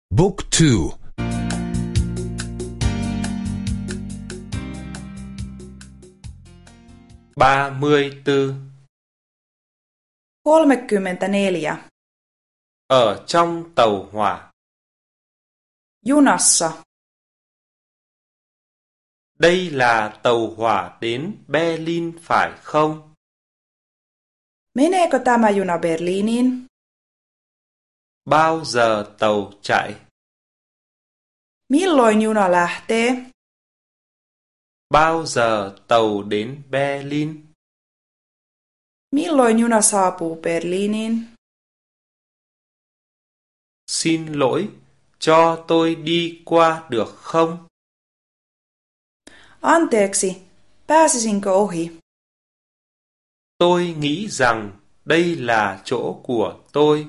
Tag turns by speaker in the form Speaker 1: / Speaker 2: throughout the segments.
Speaker 1: Book 2.
Speaker 2: 34.
Speaker 3: 34.
Speaker 2: Ở trong tàu hỏa.
Speaker 3: Junassa.
Speaker 2: Đây là tàu hỏa đến Berlin phải không?
Speaker 3: Meneekö tämä juna Berliiniin?
Speaker 2: Bao giờ tàu chạy?
Speaker 3: Milloin juna lähtee?
Speaker 2: Bao giờ tàu đến Berlin?
Speaker 3: Milloin juna saapuu Berliiniin?
Speaker 2: Xin lỗi, cho tôi đi qua được không?
Speaker 3: Anteeksi, pääsisinkö ohi?
Speaker 2: Tôi nghĩ rằng đây là chỗ của tôi.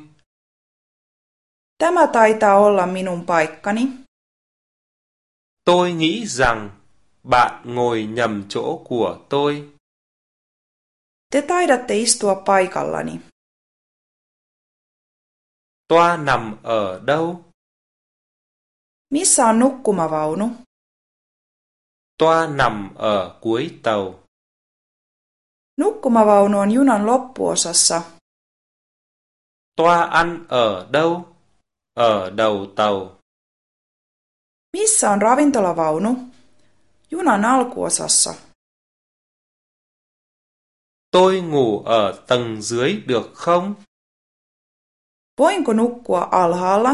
Speaker 3: Tämä taitaa olla minun paikkani.
Speaker 2: Tôi nghĩ rằng bạn ngồi nhầm chỗ của tôi.
Speaker 3: Te taidatte istua paikallani.
Speaker 2: Toa nằm ở đâu?
Speaker 3: Missä on nukkumavaunu?
Speaker 2: Toa nằm ở cuối tàu.
Speaker 3: Nukkumavaunu on junan loppuosassa.
Speaker 2: Toa ăn ở đâu? Ở đầu tàu.
Speaker 3: Missä on ravintolavaunu? Junan alkuosassa.
Speaker 2: Tôi ngủ ở tầng dưới được không?
Speaker 3: Voinko nukkua alhaalla?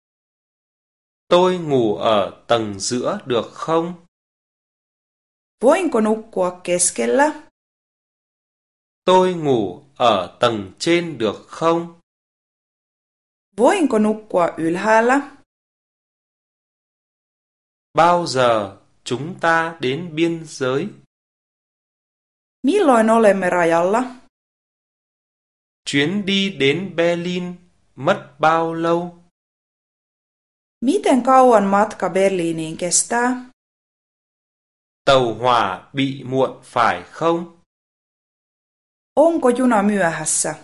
Speaker 2: Tôi ngủ ở tầng giữa được không?
Speaker 3: Voinko nukkua keskellä?
Speaker 2: Tôi ngủ ở tầng trên được không?
Speaker 3: Voinko nukkua ylhäällä?
Speaker 2: Bao giờ chúng ta đến biên giới?
Speaker 3: Milloin olemme rajalla?
Speaker 2: Chuyến đi đến Berlin mất bao lâu?
Speaker 3: Miten kauan matka Berliiniin kestää?
Speaker 2: Tàu hỏa bị muộn phải không?
Speaker 3: Onko juna myöhässä?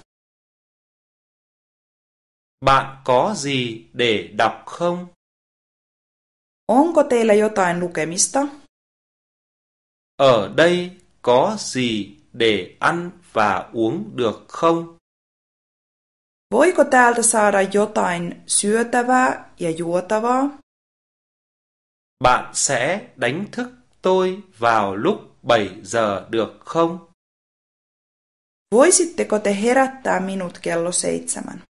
Speaker 2: Bạn có gì để đọc không?
Speaker 3: Onko teillä jotain lukemista?
Speaker 2: Ở đây có gì để ăn và uống được không?
Speaker 3: Voiko täältä saada jotain syötävää ja juotavaa?
Speaker 2: Bạn sẽ đánh thức tôi vào lúc 7 giờ được không?
Speaker 3: Voisitteko te herättää minut kello 7?